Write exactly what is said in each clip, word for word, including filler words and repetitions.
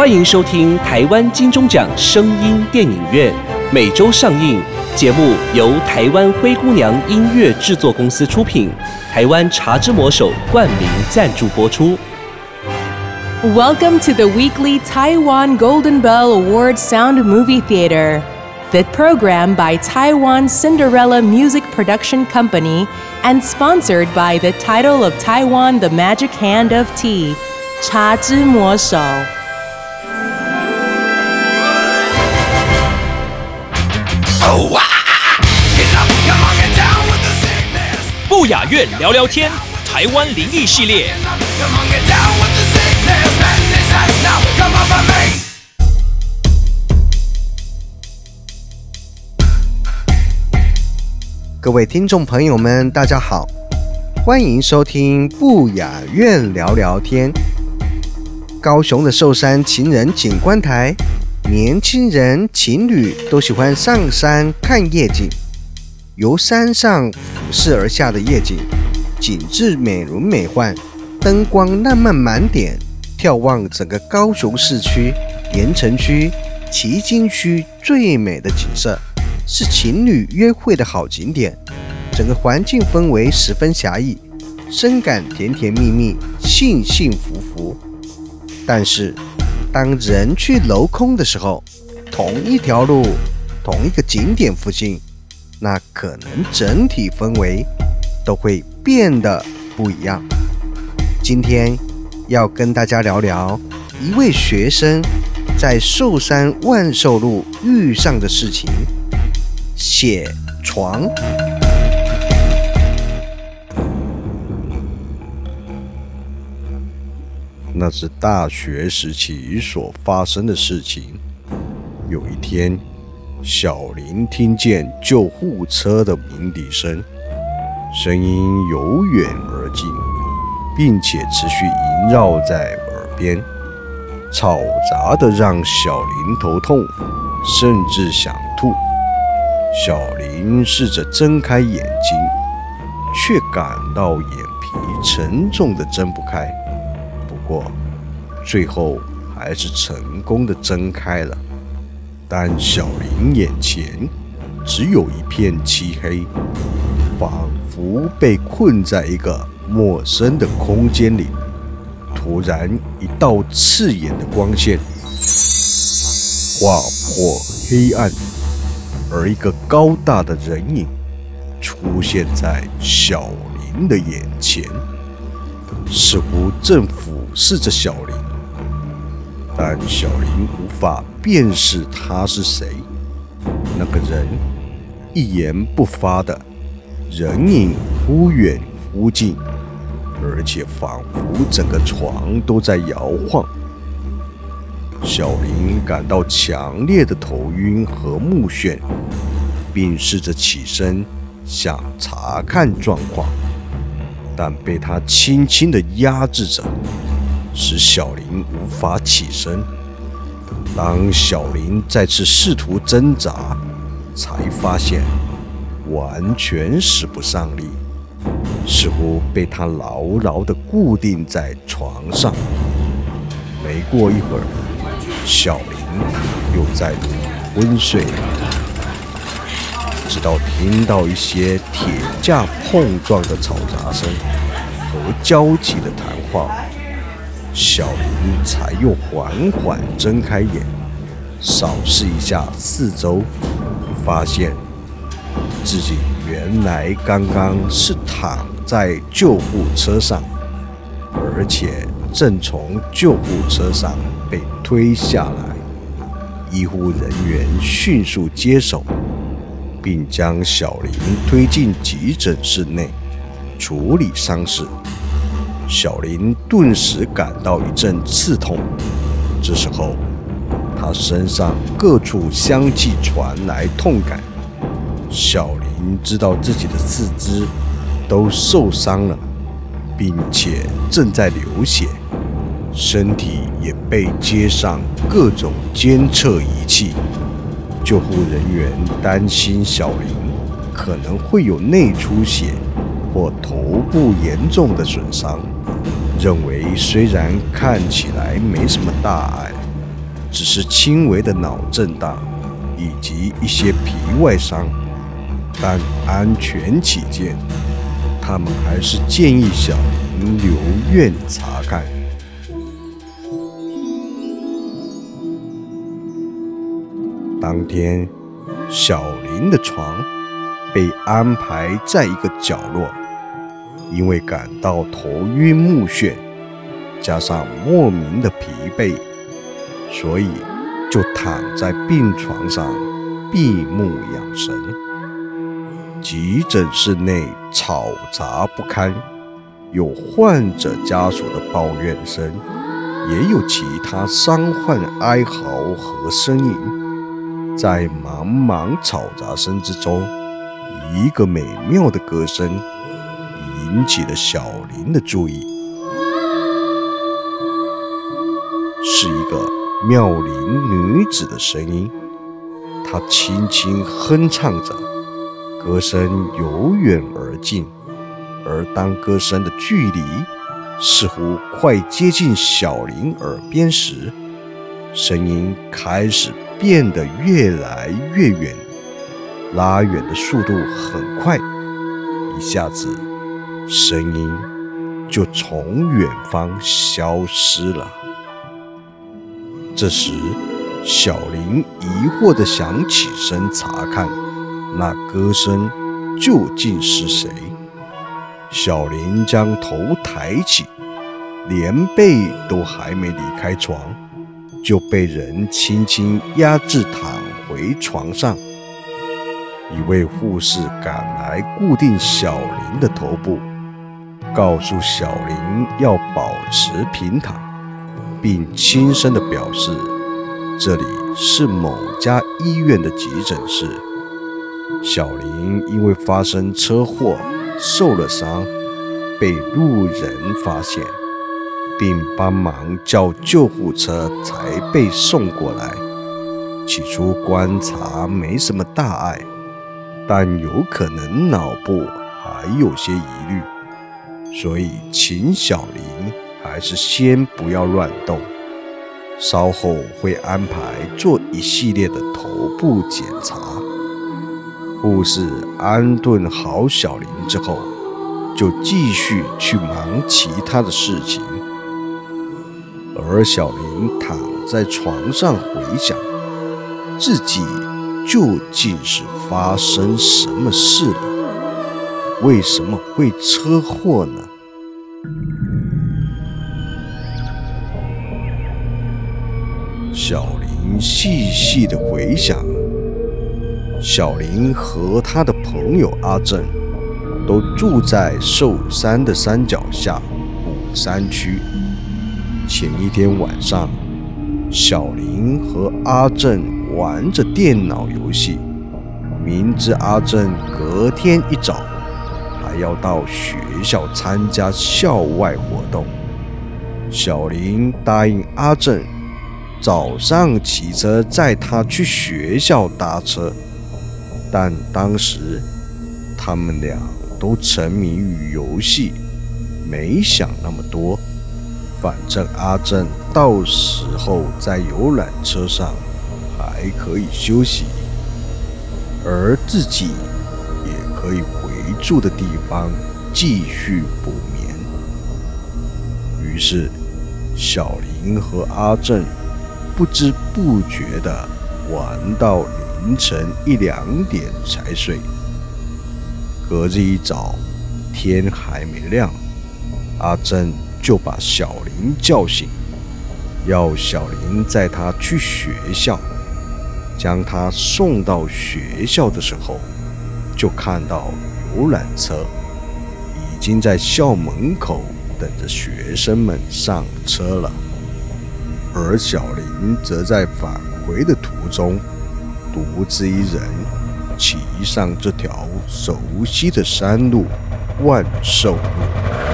欢迎收听台湾金钟奖声音电影院，每周上映。节目由台湾灰姑娘音乐制作公司出品，台湾茶之魔手冠名赞助播出。 Welcome to the weekly Taiwan Golden Bell Award Sound Movie Theater. The program by Taiwan Cinderella Music Production Company and sponsored by the title of Taiwan The Magic Hand of Tea, 茶之魔手。 不雅院聊聊天，台湾灵异系列。 各位听众朋友们，大家好，欢迎收听不雅院聊聊天。高雄的寿山情人景观台，年轻人情侣都喜欢上山看夜景。由山上俯视而下的夜景，景致美轮美奂，灯光浪漫满点，眺望整个高雄市区、盐埕区、旗津区最美的景色，是情侣约会的好景点。整个环境氛围十分侠义，深感甜甜蜜蜜，幸幸福福。但是当人去楼空的时候，同一条路，同一个景点附近，那可能整体氛围都会变得不一样。今天要跟大家聊聊一位学生在寿山万寿路遇上的事情。写床。那是大学时期所发生的事情。有一天，小林听见救护车的鸣笛声，声音由远而近，并且持续萦绕在耳边，吵杂的让小林头痛，甚至想吐。小林试着睁开眼睛，却感到眼皮沉重的睁不开。不过，最后还是成功的睁开了。但小林眼前只有一片漆黑，仿佛被困在一个陌生的空间里。突然，一道刺眼的光线划破黑暗，而一个高大的人影出现在小林的眼前，似乎正俯视着小林。但小林无法辨识他是谁。那个人一言不发的，人影忽远忽近，而且仿佛整个床都在摇晃。小林感到强烈的头晕和目眩，并试着起身想查看状况，但被他轻轻地压制着，使小林无法起身。当小林再次试图挣扎，才发现完全使不上力，似乎被他牢牢地固定在床上。没过一会儿，小林又再度昏睡了，直到听到一些铁架碰撞的嘈杂声和焦急的谈话，小林才又缓缓睁开眼，扫视一下四周，发现自己原来刚刚是躺在救护车上，而且正从救护车上被推下来。医护人员迅速接手，并将小林推进急诊室内处理伤势。小林顿时感到一阵刺痛，这时候他身上各处相继传来痛感。小林知道自己的四肢都受伤了，并且正在流血，身体也被接上各种监测仪器。救护人员担心小林可能会有内出血或头部严重的损伤，认为虽然看起来没什么大碍， 只是轻微的脑震荡以及一些皮外伤，但安全起见，他们还是建议小林留院查看。当天，小林的床被安排在一个角落，因为感到头晕目眩，加上莫名的疲惫，所以就躺在病床上闭目养神。急诊室内嘈杂不堪，有患者家属的抱怨声，也有其他伤患哀嚎和呻吟。在茫茫嘈杂声之中，一个美妙的歌声引起了小林的注意，是一个妙龄女子的声音。她轻轻哼唱着，歌声由远而近，而当歌声的距离似乎快接近小林耳边时，声音开始变得越来越远，拉远的速度很快，一下子声音就从远方消失了。这时，小林疑惑地想起身查看那歌声究竟是谁。小林将头抬起，连背都还没离开床，就被人轻轻压制躺回床上。一位护士赶来固定小林的头部，告诉小林要保持平躺，并轻声地表示这里是某家医院的急诊室。小林因为发生车祸受了伤，被路人发现，并帮忙叫救护车才被送过来。起初观察没什么大碍，但有可能脑部还有些疑虑，所以请小林还是先不要乱动，稍后会安排做一系列的头部检查。护士安顿好小林之后，就继续去忙其他的事情，而小林躺在床上回想，自己究竟是发生什么事了？为什么会车祸呢？小林细细的回想，小林和他的朋友阿正都住在寿山的山脚下古山区。前一天晚上，小林和阿正玩着电脑游戏，明知阿正隔天一早还要到学校参加校外活动，小林答应阿正早上骑车载他去学校搭车。但当时他们俩都沉迷于游戏，没想那么多，反正阿正到时候在游览车上还可以休息，而自己也可以回住的地方继续补眠。于是小林和阿正不知不觉地玩到凌晨一两点才睡。隔日一早，天还没亮，阿正就把小林叫醒，要小林载他去学校。将他送到学校的时候，就看到游览车已经在校门口等着学生们上车了，而小林则在返回的途中独自一人骑上这条熟悉的山路万寿路。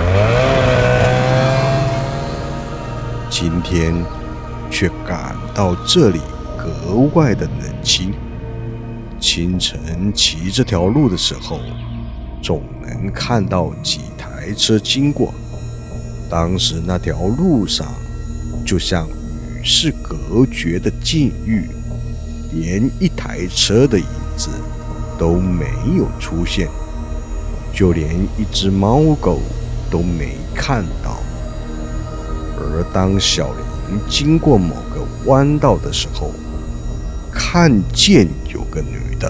今天却感到这里格外的冷清。清晨骑这条路的时候，总能看到几台车经过，当时那条路上就像与世隔绝的境遇，连一台车的影子都没有出现，就连一只猫狗都没看到。而当小林经过某个弯道的时候，看见有个女的，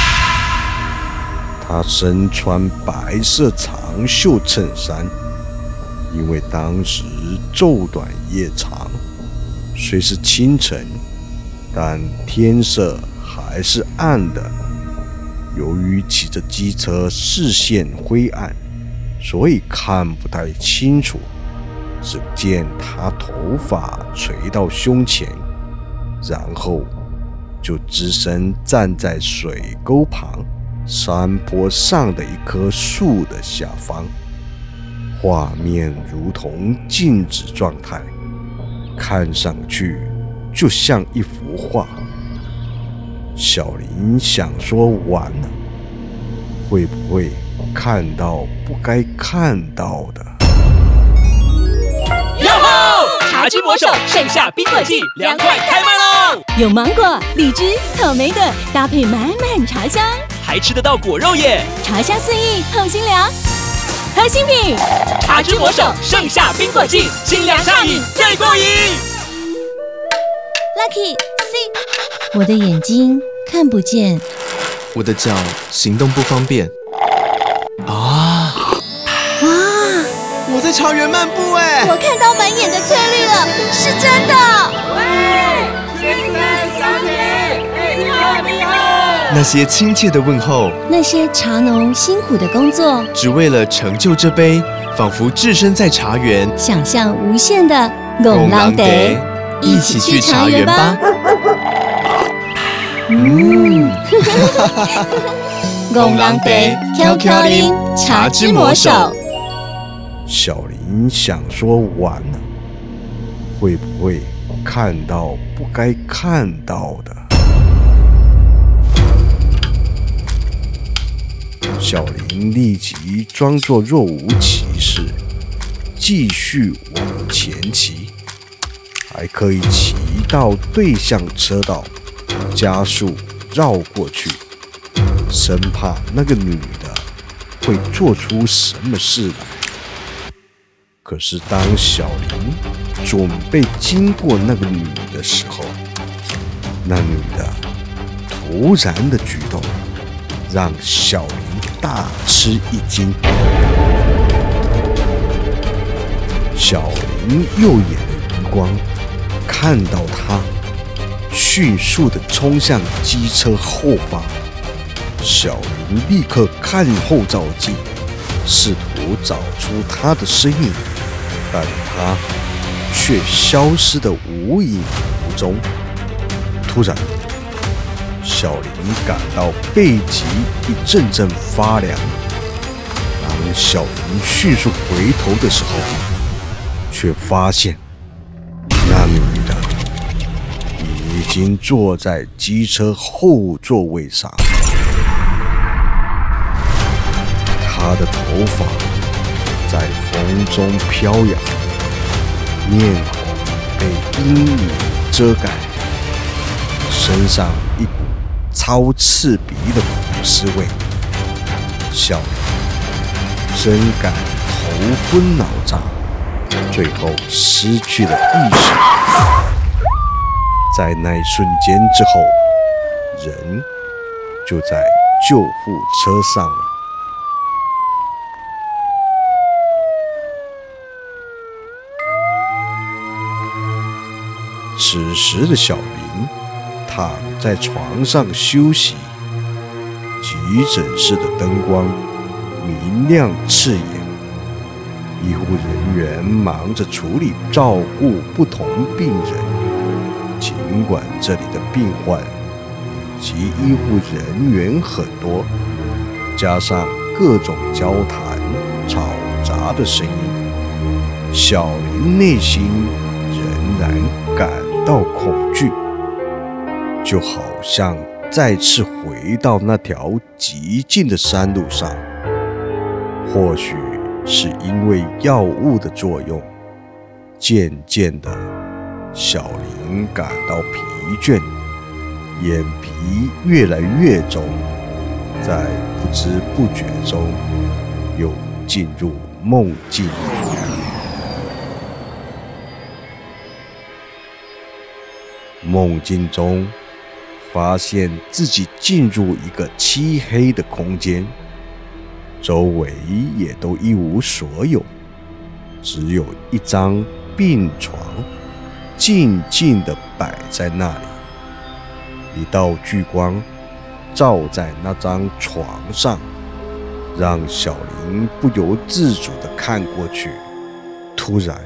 她身穿白色长袖衬衫，因为当时昼短夜长，虽是清晨，但天色还是暗的。由于骑着机车视线灰暗，所以看不太清楚，只见他头发垂到胸前，然后就只身站在水沟旁山坡上的一棵树的下方，画面如同静止状态，看上去就像一幅画。小林想说完了，会不会看到不该看到的？ 哟吼！茶之魔手盛夏冰果季凉快开卖喽！ 有芒果、荔枝、草莓的，搭配满满茶香， 还吃得到果肉耶！ 茶香四溢，透心凉。喝新品， 茶之魔手盛夏冰果季，清凉上瘾最过瘾。 Lucky C， 我的眼睛看不见， 我的脚行动不方便。啊！ 哇！ 我在茶园漫步哎！ 我看到满眼的翠绿了，是真的！ 喂，先生小姐，哎，你好，你好！ 那些亲切的问候， 那些茶农辛苦的工作， 只为了成就这杯，仿佛置身在茶园， 想象无限的拱廊得， 一起去茶园吧！ 嗯，拱廊得悄悄啉茶之魔手。 小林想说完了，会不会看到不该看到的？小林立即装作若无其事，继续往前骑，还可以骑到对向车道，加速绕过去，生怕那个女的会做出什么事来。可是当小林准备经过那个女的时候，那女的突然的举动让小林大吃一惊。小林右眼的余光看到她迅速地冲向机车后方，小林立刻看后照镜，试图找出她的身影，但她却消失得无影无踪。突然，小林感到背脊一阵阵发凉。当小林迅速回头的时候，却发现那女的已经坐在机车后座位上，她的头发在风中飘扬，面孔被阴影遮盖，身上一股超刺鼻的腐尸味。小林深感头昏脑胀，最后失去了意识。在那一瞬间之后，人就在救护车上了。此时的小林躺在床上休息，急诊室的灯光明亮刺眼，医护人员忙着处理照顾不同病人。尽管这里的病患以及医护人员很多，加上各种交谈吵杂的声音，小林内心仍然感到恐惧，就好像再次回到那条寂静的山路上。或许是因为药物的作用，渐渐的， 小林感到疲倦，眼皮越来越重，在不知不觉中又进入梦境。梦境中发现自己进入一个漆黑的空间，周围也都一无所有，只有一张病床静静地摆在那里。一道聚光照在那张床上，让小林不由自主地看过去。突然，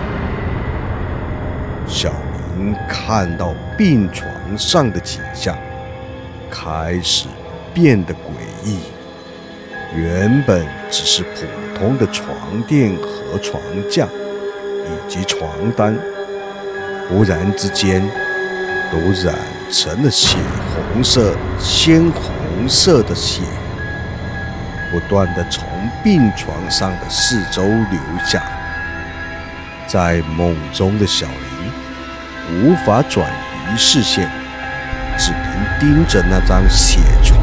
小林看到病床上的景象开始变得诡异。原本只是普通的床垫和床架以及床单，忽然之间都染成了血红色、鲜红色的血，不断地从病床上的四周流下。在梦中的小林无法转移视线，只能盯着那张血床。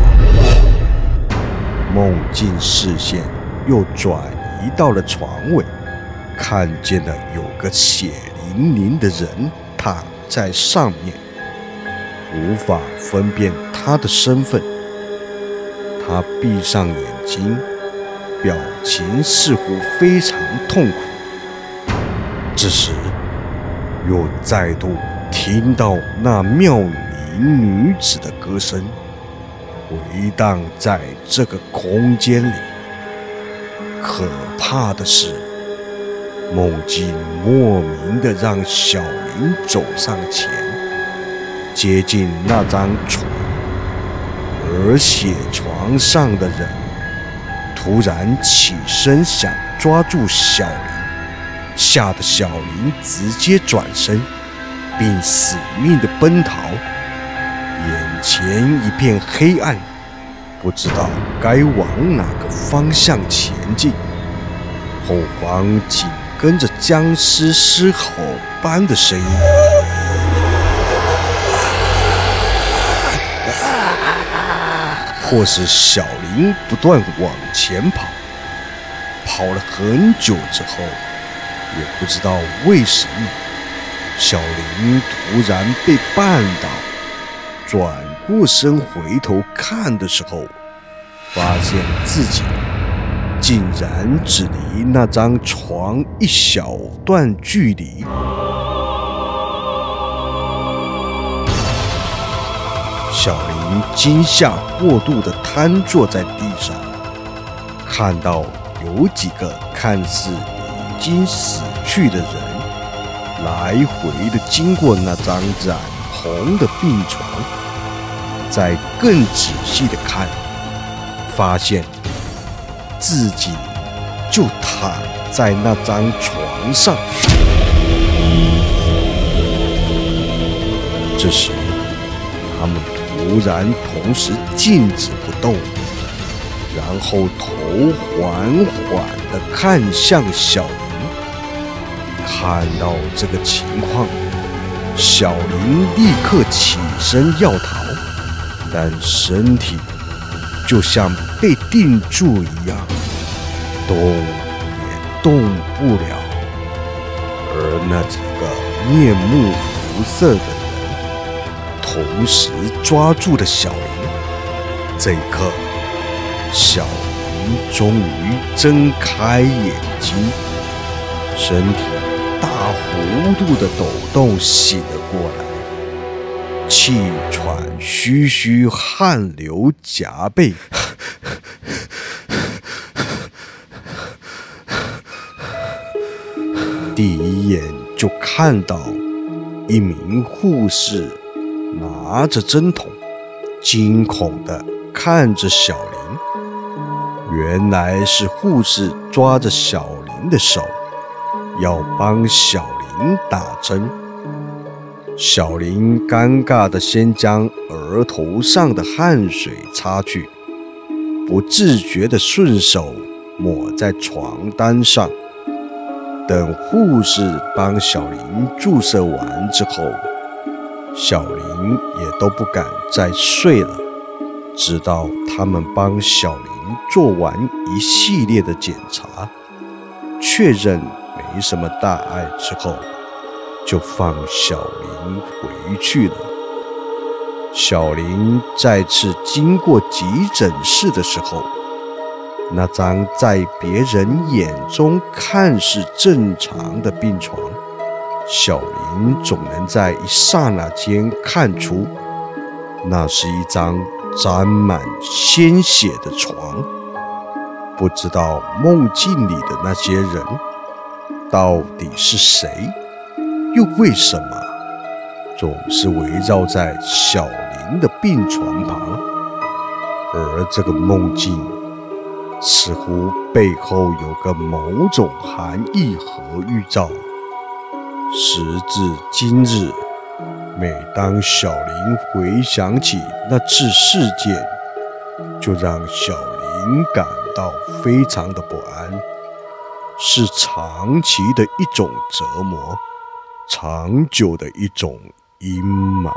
梦境视线又转移到了床尾，看见了有个血淋淋的人躺在上面，无法分辨他的身份。他闭上眼睛，表情似乎非常痛苦。这时，又再度听到那妙龄女子的歌声回荡在这个空间里。可怕的是，梦境莫名地让小林走上前，接近那张床，而血床上的人突然起身想抓住小林，吓得小林直接转身，并死命地奔逃。眼前一片黑暗，不知道该往哪个方向前进。后方紧跟着僵尸嘶吼般的声音，迫使小林不断往前跑。跑了很久之后，也不知道为什么，小林突然被绊倒，转过身回头看的时候，发现自己竟然只离那张床一小段距离。小林惊吓过度地瘫坐在地上，看到有几个看似已经死去的人来回地经过那张染红的病床，再更仔细地看，发现自己就躺在那张床上。这时，他们突然同时静止不动，然后头缓缓地看向小林。看到这个情况，小林立刻起身要逃，但身体就像被定住一样，动也动不了。而那几个面目无色的人同时抓住了小林。这一刻，小林终于睁开眼睛，身体大幅度的抖动，醒了过来，气喘吁吁，汗流浃背。第一眼就看到一名护士拿着针筒，惊恐地看着小林。原来是护士抓着小林的手，要帮小林打针。小林尴尬地先将额头上的汗水擦去，不自觉地顺手抹在床单上。 等护士帮小林注射完之后，小林也都不敢再睡了，直到他们帮小林做完一系列的检查，确认没什么大碍之后，就放小林回去了。小林再次经过急诊室的时候，那张在别人眼中看似正常的病床，小林总能在一刹那间看出，那是一张沾满鲜血的床。不知道梦境里的那些人到底是谁，又为什么总是围绕在小林的病床旁？而这个梦境似乎背后有个某种含义和预兆。时至今日，每当小林回想起那次事件，就让小林感到非常的不安，是长期的一种折磨，长久的一种阴霾。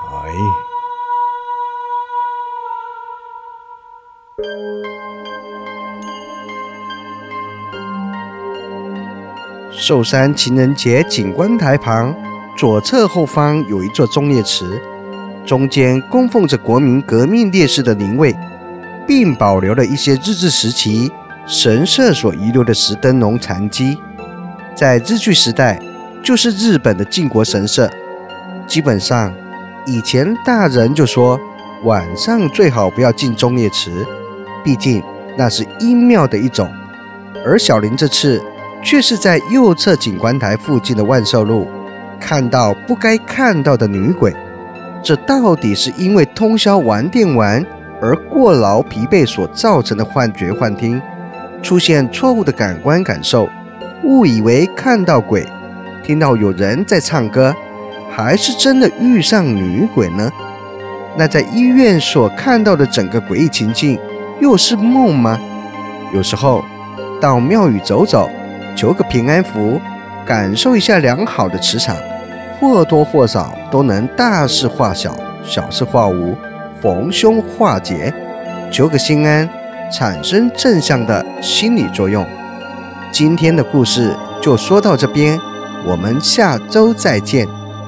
寿山情人节景观台旁，左侧后方有一座忠烈祠，中间供奉着国民革命烈士的灵位，并保留了一些日治时期神社所遗留的石灯笼残基。在日据时代，就是日本的靖国神社。基本上，以前大人就说，晚上最好不要进忠烈祠，毕竟那是阴庙的一种。而小林这次却是在右侧景观台附近的万寿路看到不该看到的女鬼。这到底是因为通宵玩电玩而过劳疲惫所造成的幻觉幻听，出现错误的感官感受，误以为看到鬼，听到有人在唱歌，还是真的遇上女鬼呢？那在医院所看到的整个诡异情境又是梦吗？有时候到庙宇走走，求个平安符，感受一下良好的磁场，或多或少都能大事化小，小事化无，逢凶化吉，求个心安，产生正向的心理作用。今天的故事就说到这边，我们下周再见。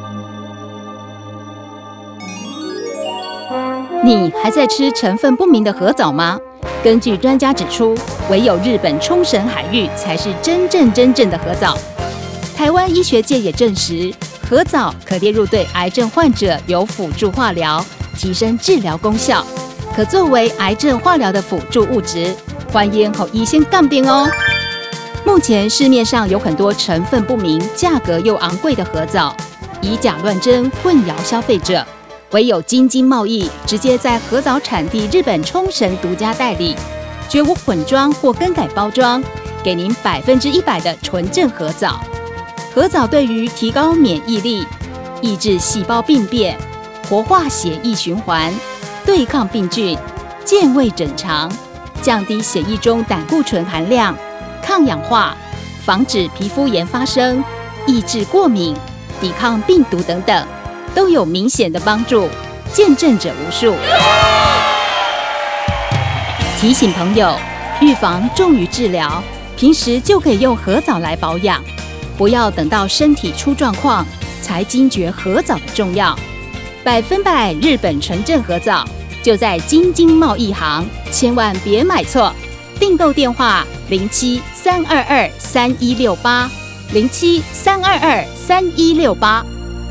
你还在吃成分不明的河藻吗？根据专家指出，唯有日本冲绳海域才是真正真正的河藻。台湾医学界也证实，河藻可列入对癌症患者有辅助化疗，提升治疗功效，可作为癌症化疗的辅助物质。欢迎和医生杠边哦。目前市面上有很多成分不明、价格又昂贵的河藻，以假乱真，混淆消费者。唯有京津贸易直接在河藻产地日本冲绳独家代理，绝无混装或更改包装，给您百分之一百的纯正河藻。河藻对于提高免疫力、抑制细胞病变、活化血液循环、对抗病菌、健胃整肠、降低血液中胆固醇含量、抗氧化、防止皮肤炎发生、抑制过敏、抵抗病毒等等，都有明显的帮助，见证者无数。提醒朋友，预防重于治疗，平时就可以用河藻来保养，不要等到身体出状况才惊觉河藻的重要。百分百日本纯正河藻就在京津贸易行，千万别买错。订购电话零七三二二三一六八零七三二二三一六八。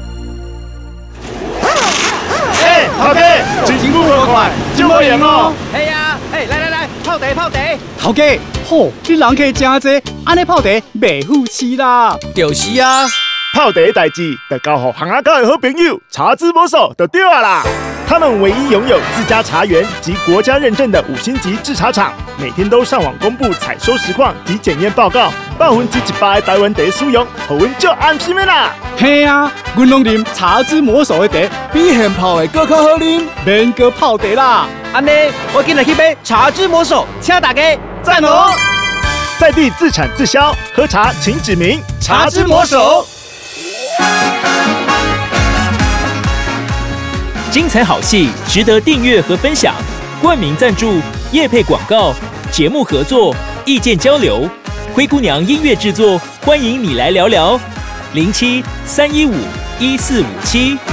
哎，头家，真久无看，真无闲哦。 嘿呀，哎，来来来，泡茶泡茶。 头家，吼，你人客真多，安尼泡茶袂富气啦。 就是啊， 泡茶的代志，得交予行阿家的好朋友茶之魔手就对啊啦。他们唯一拥有自家茶园及国家认证的五星级制茶厂，每天都上网公布采收实况及检验报告，百分之一百的台湾茶使用，互阮足安心的啦。 嘿啊，阮拢啉茶之魔手的茶，比现泡的更较好啉，免阁泡茶啦。 安尼，我今日去买茶之魔手，请大家赞哦！ 在地自产自销，喝茶请指明茶之魔手。 精彩好戏值得订阅和分享，冠名赞助、业配广告、节目合作、意见交流，灰姑娘音乐制作，欢迎你来聊聊。零七三一五一四五七。